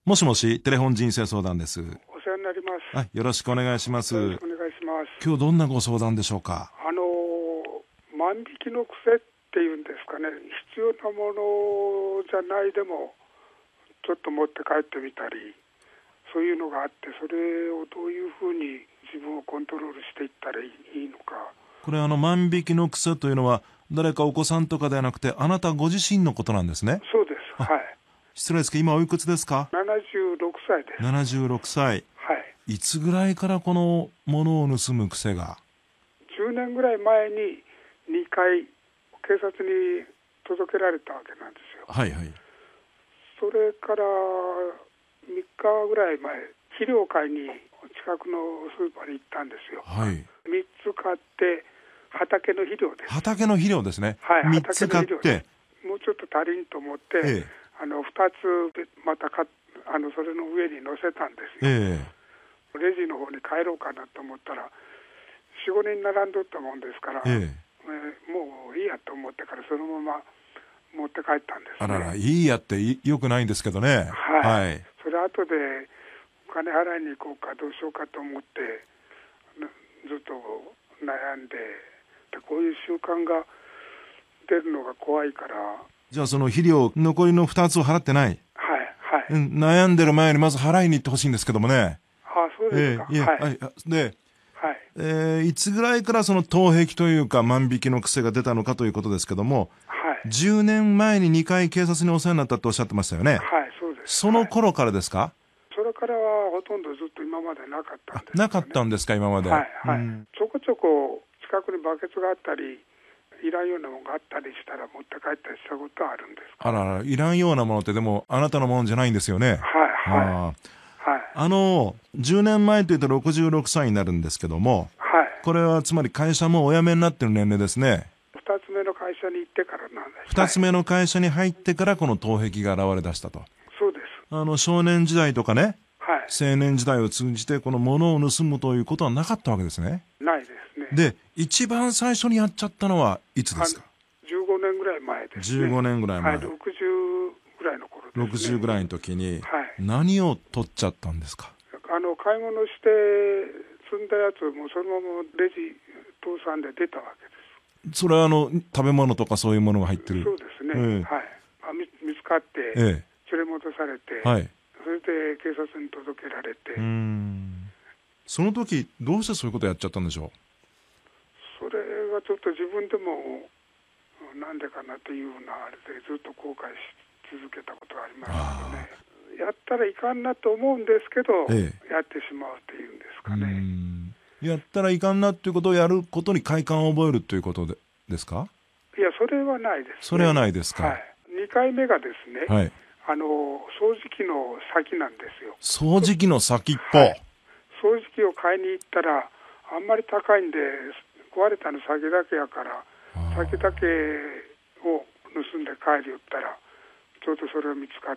もしもし、テレフォン人生相談です。 お世話になります。 はい、よろしくお願いします。 よろしくお願いします。 今日どんなご相談でしょうか。 万引きの癖っていうんですかね、必要なものじゃないでもちょっと持って帰ってみたり、そういうのがあって、それをどういうふうに自分をコントロールしていったらいいのか。 これ万引きの癖というのは誰かお子さんとかではなくて、あなたご自身のことなんですね。 そうです。はい。 失礼ですけど、今おいくつですか。 76歳です。 76歳。 はい。 いつぐらいからこの物を盗む癖が。 10年ぐらい前に2回警察に届けられたわけなんですよ。 はいはい。 それから3日ぐらい前、肥料を買いに近くのスーパーに行ったんですよ。 はい。 3つ買って、畑の肥料です。 畑の肥料ですね。 はい、 3つ買って、 もうちょっと足りんと思って、2つまたそれの上に乗せたんですよ。レジの方に帰ろうかなと思ったら、4、5人並んどったもんですから、もういいやと思ってからそのまま持って帰ったんですね。 あらら、いいやってよくないんですけどね。 はい。それ後でお金払いに行こうかどうしようかと思ってずっと悩んで、こういう習慣が出るのが怖いから。 じゃあその肥料残りの2つを払ってない。 はいはい。 悩んでる前にまず払いに行ってほしいんですけどもね。 そうですか。はい。 で、いつぐらいからその盗癖というか万引きの癖が出たのかということですけども、10年前に2回警察にお世話になったとおっしゃってましたよね。 はい、そうです。 その頃からですか。 それからはほとんどずっと今までなかったんです、ね。 なかったんですか、今まで。 はいはい。ちょこちょこ近くにバケツがあったり、いらんようなものがあったりしたら持って帰ったりしたことはあるんです。 あらら、いらんようなものってでもあなたのものじゃないんですよね。 はい。 10年前というと66歳になるんですけども、これはつまり会社もお辞めになってる年齢ですね。 2つ目の会社に行ってからなんです。 2つ目の会社に入ってからこの盗癖が現れ出したと。 そうです。 少年時代とかね、青年時代を通じてこの物を盗むということはなかったわけですね。 ないですね。 で、一番最初にやっちゃったのはいつですか。 15年ぐらい前ですね。 15年ぐらい前。 60ぐらいの頃ですね。 60ぐらいの時に何を取っちゃったんですか。 買い物して積んだやつをもうそのままレジ通さんで出たわけです。 それは食べ物とかそういうものが入ってる。 そうですね。はい。見つかって、連れ戻されて、それで警察に届けられて。 その時どうしてそういうことやっちゃったんでしょう。 それがちょっと自分でもなんでかなというようなあれでずっと後悔し続けたことがありますよね。やったらいかんなと思うんですけど、やってしまうというんですかね。 やったらいかんなということをやることに快感を覚えるということですか。 いや、それはないですね。 それはないですか。 2回目がですね、掃除機の先なんですよ。 掃除機の先っぽ。 掃除機を買いに行ったらあんまり高いんで、壊れたの先だけやから先だけを盗んで帰りよったらちょうどそれを見つかって。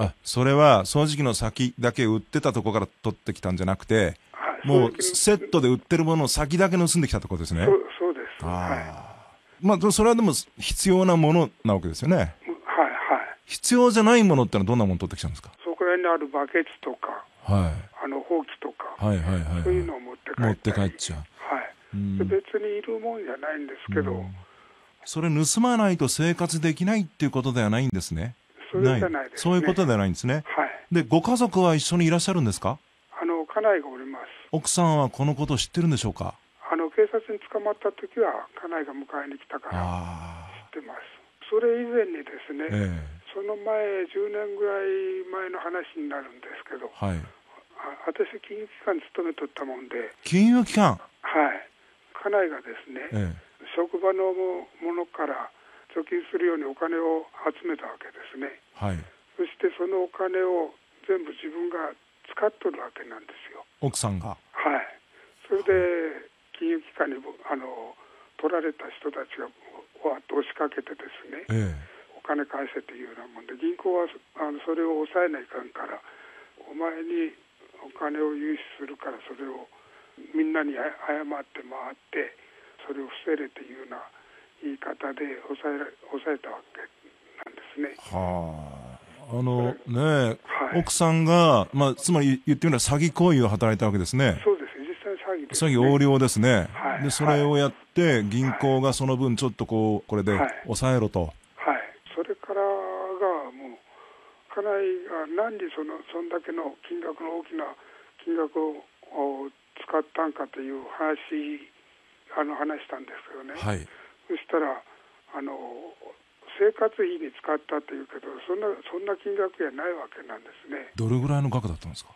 それは掃除機の先だけ売ってたところから取ってきたんじゃなくて、もうセットで売ってるものを先だけ盗んできたところですね。 そうです。 まあそれはでも必要なものなわけですよね。必要じゃないものってのはどんなもの取ってきたんですか。 そこら辺にあるバケツとか、ほうきとか、そういうのを持って帰っちゃう。別にいるもんじゃないんですけど、 それ盗まないと生活できないっていうことではないんですね。 それじゃないですね。 そういうことではないんですね。で、ご家族は一緒にいらっしゃるんですか。 家内がおります。 奥さんはこのことを知ってるんでしょうか。 警察に捕まった時は家内が迎えに来たから知ってます。それ以前にですね、その前10年ぐらい前の話になるんですけど、私金融機関に勤めとったもんで。 金融機関。 家内がですね、職場のものから貯金するようにお金を集めたわけですね。そしてそのお金を全部自分が使っとるわけなんですよ。 奥さんが。 それで金融機関に取られた人たちがわっと押しかけてですね、お金返せというようなもんで、銀行はそれを抑えないかんから、お前にお金を融資するからそれをみんなに謝って回ってそれを防げというような言い方で抑えたわけなんですね。 ね、奥さんが、つまり言ってみれば詐欺行為を働いたわけですね。 そうです。実際詐欺です、ね。 詐欺横領ですね。で、それをやって、銀行がその分ちょっとこれで抑えろと。 それからがもう、家内が何にそんだけの金額の大きな金額を使ったんかという話したんですけどね。そしたら生活費に使ったというけど、そんな金額じゃないわけなんですね。 どれぐらいの額だったんですか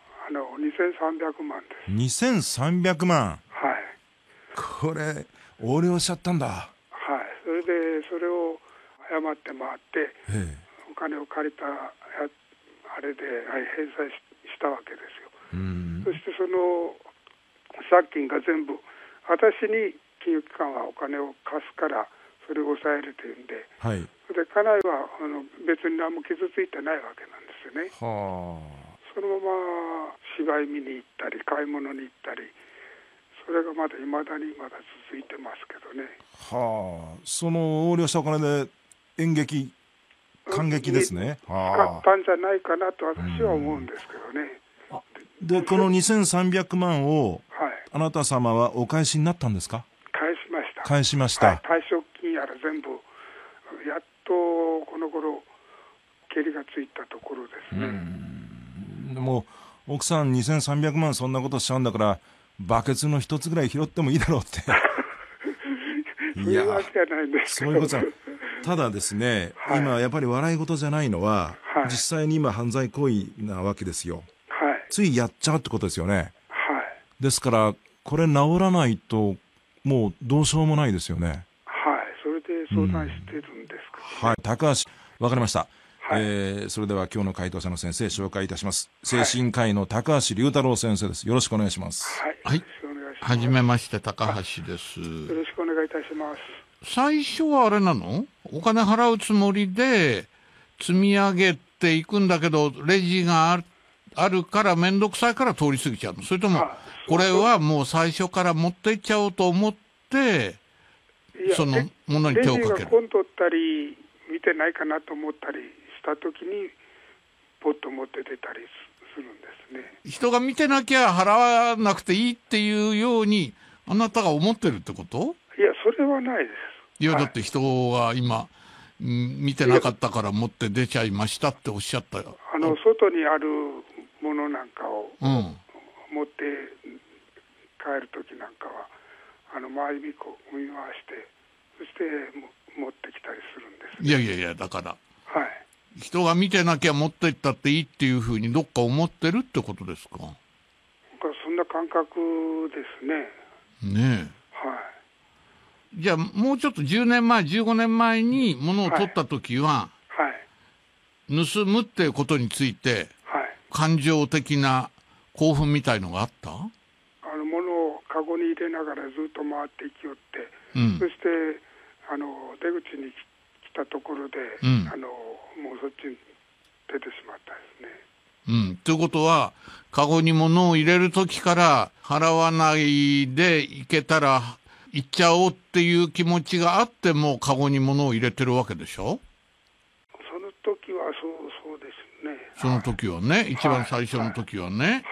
？2300万です。 2300万。これ横領しちゃったんだ。 それでそれを誤って回って、お金を借りたあれで返済したわけですよ。そしてその借金が全部私に金融機関はお金を貸すからそれを抑えるというんで、で家内は別に何も傷ついてないわけなんですよね。そのまま芝居見に行ったり買い物に行ったり、それがまだ未だに続いてますけどね。 その横領したお金で感激ですね。 使ったんじゃないかなと私は思うんですけどね。 で、この2300万を、あなた様はお返しになったんですか？返しました。 退職金やら全部、やっとこの頃けりがついたところですね。 でも奥さん2300万そんなことしちゃうんだから、バケツの一つぐらい拾ってもいいだろうってそういうわけじゃないんですけど。そういうことはただですね、今やっぱり笑い事じゃないのは、実際に今犯罪行為なわけですよ。ついやっちゃうってことですよね。ですからこれ治らないともうどうしようもないですよね。 それで相談してるんですか、 高橋、わかりました。それでは今日の回答者の先生紹介いたします。精神科医の高橋龍太郎先生です。よろしくお願いします。 はじめまして、高橋です。 よろしくお願いいたします。 最初はあれなの？お金払うつもりで積み上げていくんだけど、レジがあるから面倒くさいから通り過ぎちゃうの？それともこれはもう最初から持っていっちゃおうと思ってそのものに手をかける？ レジが混んどったり見てないかなと思ったりした時にポッと持って出たりするんですね。 人が見てなきゃ払わなくていいっていうようにあなたが思ってるってこと？ いや、それはないです。 いや、だって人が今見てなかったから持って出ちゃいましたっておっしゃったよ。 外にあるものなんかを持って帰る時なんかは周り見回して、そして持ってきたりするんです、ね。 いやだから、人が見てなきゃ持っていったっていいっていうふうにどっか思ってるってことですか？ そんな感覚ですね。 ねえ。じゃあもうちょっと10年前15年前に物を取った時は、盗むっていうことについて、感情的な興奮みたいのがあった？ 物をカゴに入れながらずっと回っていきよって、そして出口に来たところで、もうそっちに出てしまったですね。 ということはカゴに物を入れる時から払わないでいけたら行っちゃおうっていう気持ちがあってもカゴに物を入れてるわけでしょ？ その時はそうですね。 その時はね、一番最初の時はね。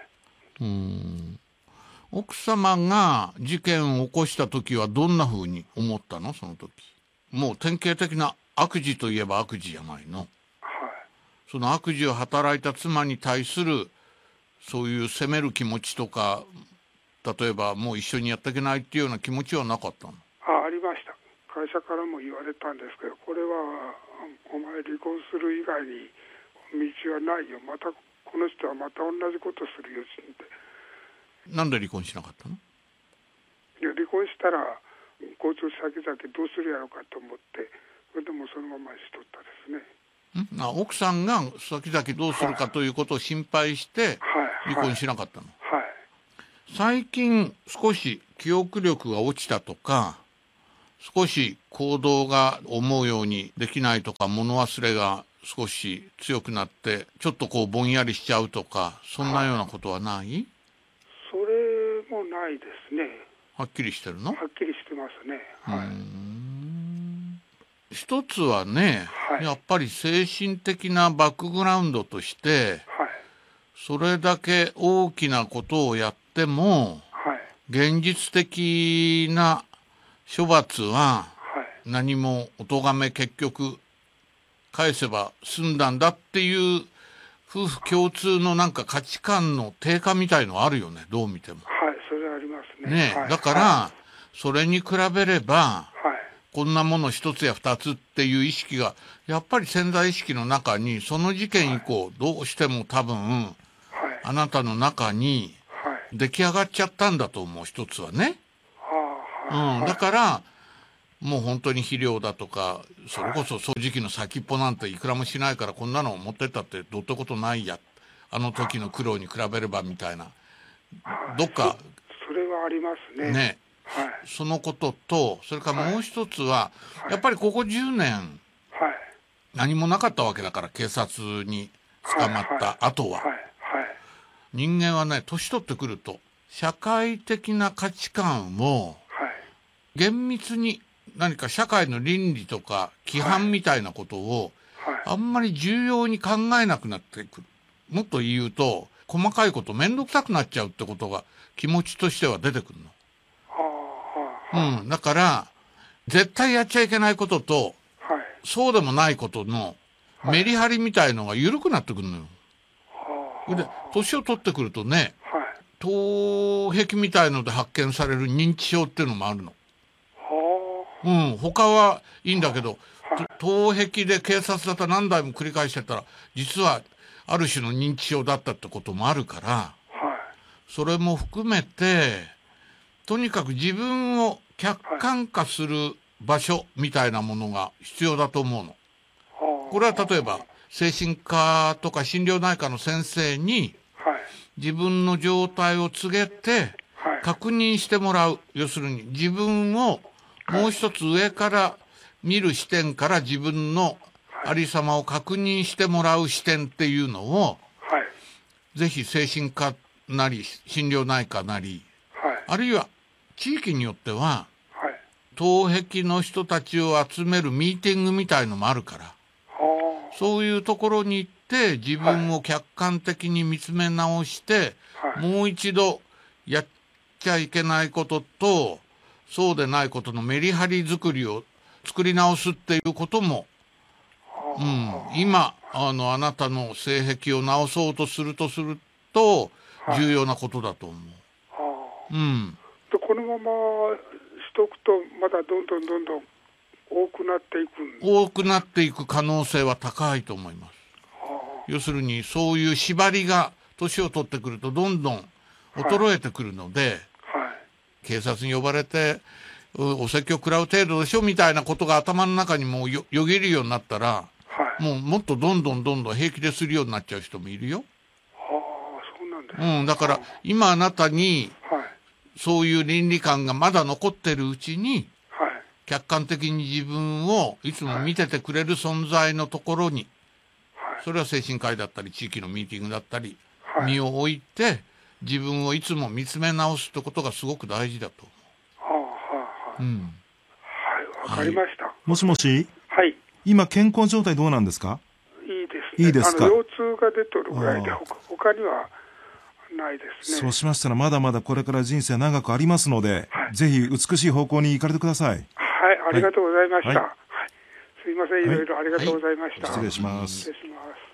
奥様が事件を起こした時はどんな風に思ったの？その時もう典型的な悪事といえば悪事じゃないの。その悪事を働いた妻に対するそういう責める気持ちとか、例えばもう一緒にやっていけないっていうような気持ちはなかったの？ ありました。会社からも言われたんですけど、これはお前離婚する以外に道はないよ、またこの人はまた同じことするよって。 なんで離婚しなかったの？ いや、離婚したら交通先々どうするやろうかと思って、それでもそのままにしとったですね。 奥さんが先々どうするかということを心配して離婚しなかったの？最近少し記憶力が落ちたとか、少し行動が思うようにできないとか、物忘れが少し強くなってちょっとぼんやりしちゃうとか、そんなようなことはない？ それもないですね。 はっきりしてるの？ はっきりしてますね。 一つはね、やっぱり精神的なバックグラウンドとして、それだけ大きなことをやっても、現実的な処罰は何もお咎め結局返せば済んだんだっていう夫婦共通のなんか価値観の低下みたいのあるよね、どう見ても。 それありますね。 だから、それに比べれば、こんなもの一つや二つっていう意識がやっぱり潜在意識の中にその事件以降どうしても多分、あなたの中に出来上がっちゃったんだと思う、一つはね。だからもう本当に肥料だとか、それこそ掃除機の先っぽなんていくらもしないからこんなの持ってったってどうってことないや、あの時の苦労に比べればみたいな、どっかそれはありますね。 そのことと、それからもう一つは、やっぱりここ10年、何もなかったわけだから、警察に捕まった後は。人間はね、年取ってくると、社会的な価値観を、厳密に何か社会の倫理とか規範みたいなことを、あんまり重要に考えなくなってくる。もっと言うと、細かいことめんどくさくなっちゃうってことが気持ちとしては出てくるの。だから、絶対やっちゃいけないことと、そうでもないことのメリハリみたいのが緩くなってくるのよ。で、年を取ってくるとね、頭壁みたいので発見される認知症っていうのもあるの。他はいいんだけど、頭壁で警察だったら何台も繰り返してたら、実はある種の認知症だったってこともあるから、それも含めて、とにかく自分を客観化する場所みたいなものが必要だと思うの。これは例えば精神科とか心療内科の先生に自分の状態を告げて確認してもらう。要するに自分をもう一つ上から見る視点から自分のありさまを確認してもらう視点っていうのを、ぜひ精神科なり心療内科なり、あるいは地域によっては、頭壁の人たちを集めるミーティングみたいのもあるから、そういうところに行って自分を客観的に見つめ直して、もう一度やっちゃいけないこととそうでないことのメリハリ作りを作り直すっていうことも、今あなたの性癖を直そうとすると重要なことだと思う。 このまましとくとまだどんどん多くなっていく多くなっていく可能性は高いと思います。要するにそういう縛りが年を取ってくるとどんどん衰えてくるので、警察に呼ばれてお説教食らう程度でしょみたいなことが頭の中にもうよぎるようになったら、もっとどんどん平気でするようになっちゃう人もいるよ。 そうなんです。 だから今あなたに、そういう倫理観がまだ残ってるうちに、客観的に自分をいつも見ててくれる存在のところに、それは精神科医だったり地域のミーティングだったり、身を置いて自分をいつも見つめ直すってことがすごく大事だと思う。 わかりました。 もしもし。今健康状態どうなんですか？ いいですか？腰痛が出とるぐらいで他にはないですね。 そうしましたらまだまだこれから人生長くありますので、ぜひ美しい方向に行かれてください。 ありがとうございました。すいません、いろいろありがとうございました。 失礼します。 失礼します。